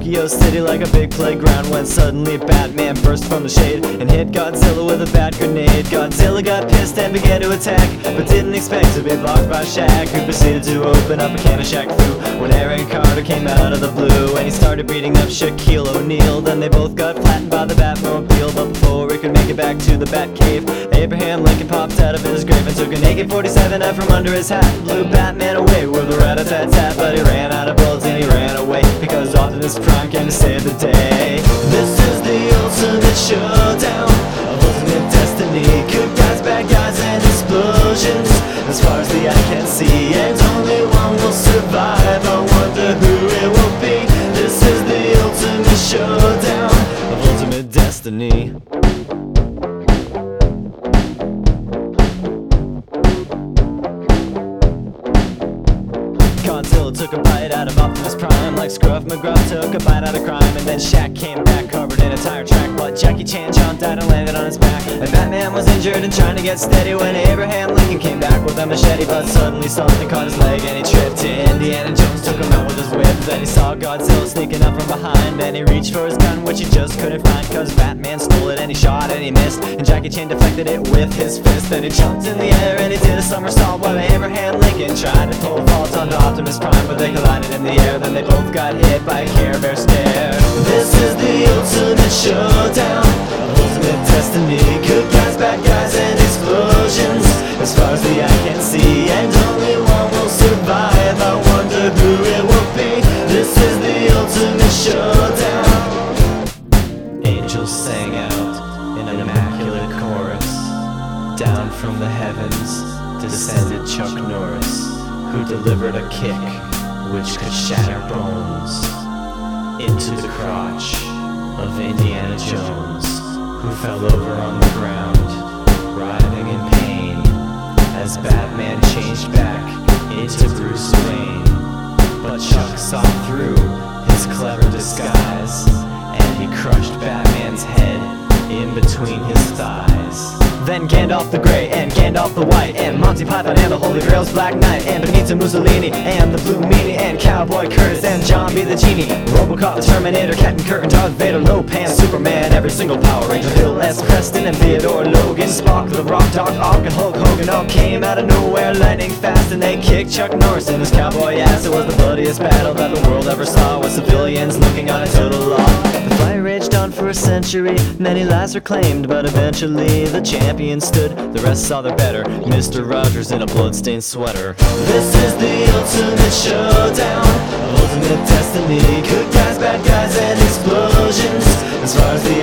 Tokyo City like a big playground when suddenly Batman burst from the shade and hit Godzilla with a bat grenade. Godzilla got pissed and began to attack, but didn't expect to be blocked by Shaq, who proceeded to open up a can of Shaq Fu when Aaron Carter came out of the blue and he started beating up Shaquille O'Neal. Then they both got flattened by the Batmobile, but before he could make it back to the Batcave, Abraham Lincoln popped out of his grave and took an AK-47 out from under his hat and blew Batman away with a rat-a-tat-tat. But he ran out of bullets and he ran away because Optimus Prime came to save the day. This is the ultimate showdown of ultimate destiny. Good guys, bad guys, and explosions as far as the eye can see, and only one will survive. I wonder who it will be. This is the ultimate showdown of ultimate destiny. Godzilla took a bite out of Optimus Prime like Scruff McGruff took a bite out of crime. And then Shaq came back covered in a tire track, but Jackie Chan jumped out and landed on his back. And Batman was injured and trying to get steady when Abraham Lincoln came back with a machete, but suddenly something caught his leg and he tripped. Indiana Jones took him out with his whip. Then he saw Godzilla sneaking up from behind and he reached for his gun, which he just couldn't find cause Batman stole it and he shot and he missed, and Jackie Chan deflected it with his fist. Then he jumped in the air and he did a somersault while Abraham Lincoln tried to pull a vault onto Optimus Prime, but they collided in the air. Then they both got hit by a Care Bear stare. This is the ultimate showdown of ultimate destiny. Good guys, bad guys, and explosions as far as the eye can see, and only one will survive. I wonder who it will be. This is the ultimate showdown. Angels sang out in an immaculate chorus. Down from the heavens descended Chuck Norris, who delivered a kick which could shatter bones into the crotch of Indiana Jones, who fell over on the ground, writhing in pain, as Batman changed back into Bruce Wayne. But Chuck saw through his clever disguise, and he crushed Batman's head in between his thighs. Then Gandalf the Grey and Gandalf the White and Monty Python and the Holy Grail's Black Knight and Benito Mussolini and the Blue Meanie and Cowboy Curtis and John B. the Genie, Robocop, the Terminator, Captain Kirk and Darth Vader, Lopan, Superman, every single Power Ranger, Bill S. Preston and Theodore Logan, Spock, the Rock, Doc Ock and Hulk Hogan all came out of nowhere lightning fast, and they kicked Chuck Norris in his cowboy ass. It was the bloodiest battle that the world ever saw, with civilians looking on a total law. The fight raged on for a century, many lives were claimed, but eventually the champion stood. The rest saw their better, Mr. Rogers in a bloodstained sweater. This is the ultimate showdown of ultimate destiny. Good guys, bad guys, and explosions as far as the